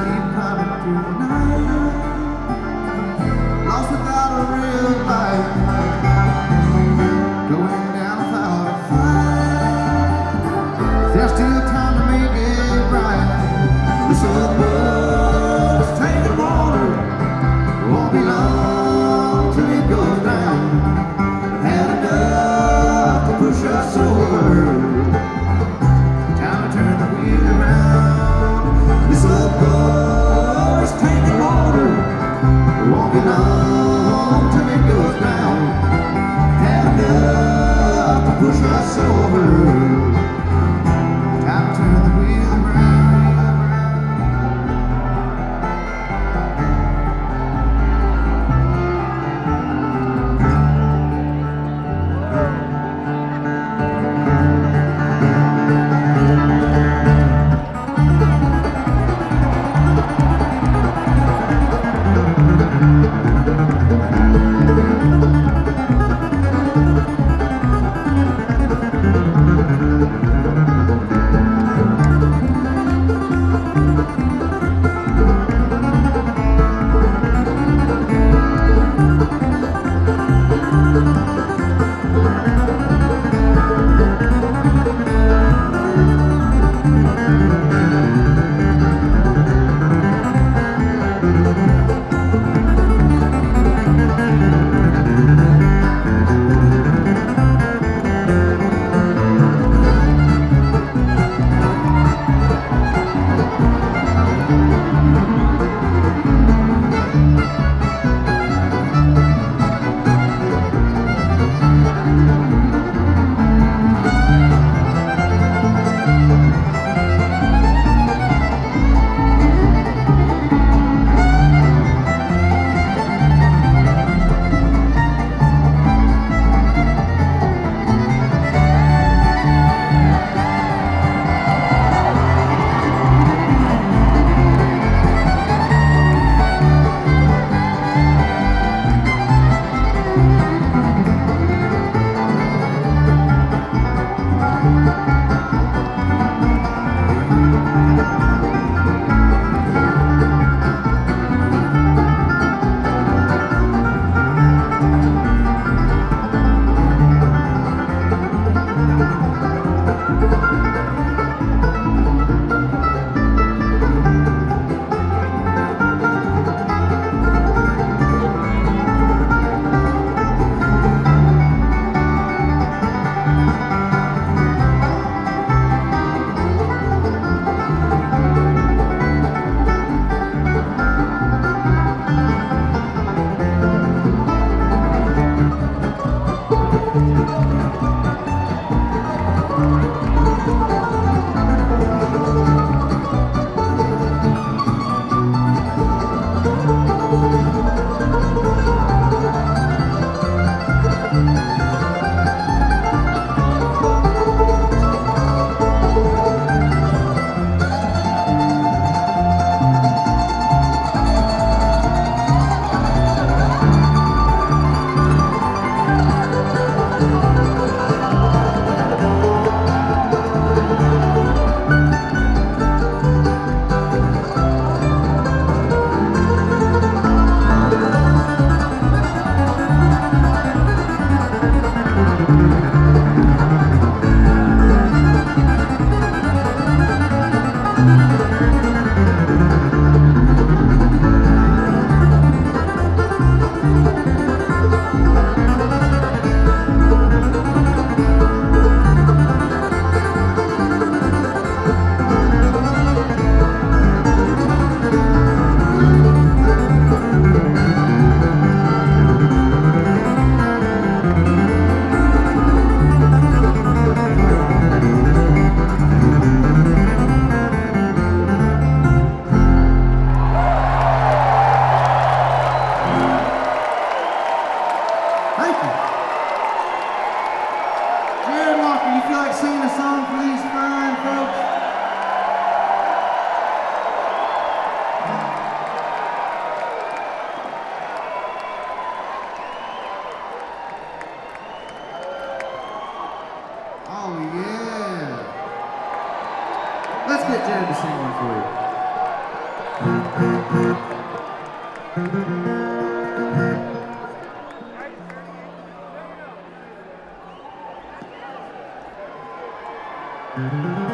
sleep climbing through the night, lost without a real light, going down without a fight. There's still time to make it right. This old boat's taking water, won't be long till it goes down. Had enough to push us over. Time to turn the wheel around. This old boat's taking water, won't be long till it goes down. Had enough to push us over. Time to turn the wheel around. Thank you. Jared Walker, you feel like singing a song for these fine folks? Oh yeah. Let's get Jared to sing one for you. Thank you.